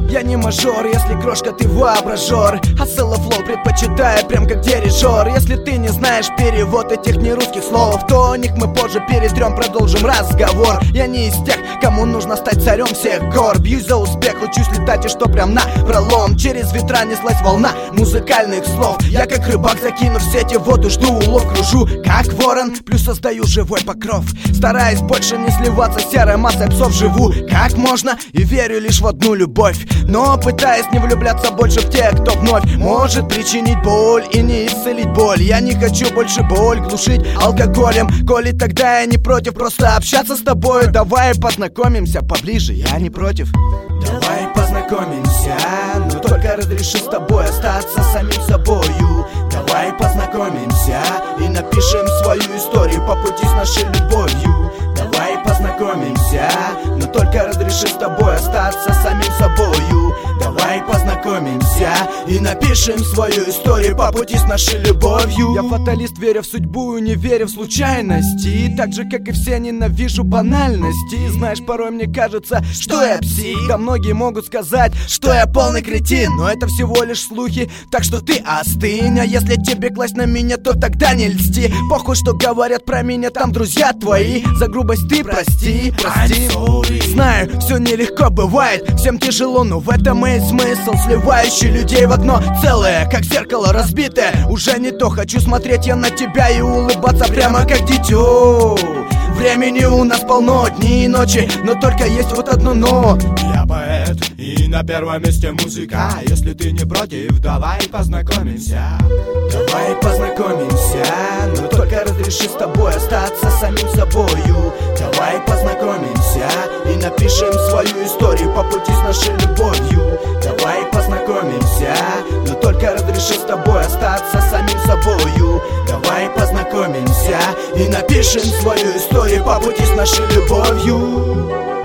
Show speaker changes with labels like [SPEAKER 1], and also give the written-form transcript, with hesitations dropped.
[SPEAKER 1] Я не мажор, если крошка, ты воображор. А флоу предпочитаю прям как дирижер. Если ты не знаешь перевод этих нерусских слов, то о них мы позже перетрем, продолжим разговор. Я не из тех, кому нужно стать царем всех гор. Бьюсь за успех, учусь летать, и что прям на пролом. Через ветра неслась волна музыкальных слов. Я как рыбак, закинув сети в воду, жду улов. Кружу как ворон, плюс создаю живой покров. Стараюсь больше не сливаться с серой массой псов. Живу как можно и верю лишь в одну любовь, но пытаюсь не влюбляться больше в тех, кто вновь может причинить боль и не исцелить боль. Я не хочу больше боль глушить алкоголем. Коли тогда я не против просто общаться с тобой. Давай познакомимся поближе, я не против. Давай познакомимся, но только разреши с тобой остаться самим собою. Давай познакомимся и напишем свою историю по пути с нашей любовью. Давай познакомимся, но только разреши с тобой остаться самим собою. Давай познакомимся и напишем свою историю по пути с нашей любовью. Я фаталист, веря в судьбу и не веря в случайности. И так же, как и все, ненавижу банальности. И знаешь, порой мне кажется, что я псих. Да многие могут сказать, что я полный кретин, но это всего лишь слухи, так что ты остынь. А если тебе класть на меня, то тогда не льсти. Похуй, что говорят про меня там друзья твои. За грубость ты прости, прости. Знаю, все нелегко бывает, всем тяжело, но в этом и смысл, сливающий людей в одно целое, как зеркало разбитое. Уже не то, хочу смотреть я на тебя и улыбаться прямо как дитё. Времени у нас полно, дни и ночи, но только есть вот одно но.
[SPEAKER 2] Я поэт, и на первом месте музыка. Если ты не против, давай познакомимся.
[SPEAKER 1] Давай познакомимся, но только разреши с тобой остаться самим собою. Давай познакомимся и напишем свою историю по пути с нашей любовью. Давай познакомимся, но только разреши с тобой остаться самим собою. Давай познакомимся и напишем свою историю по пути с нашей любовью.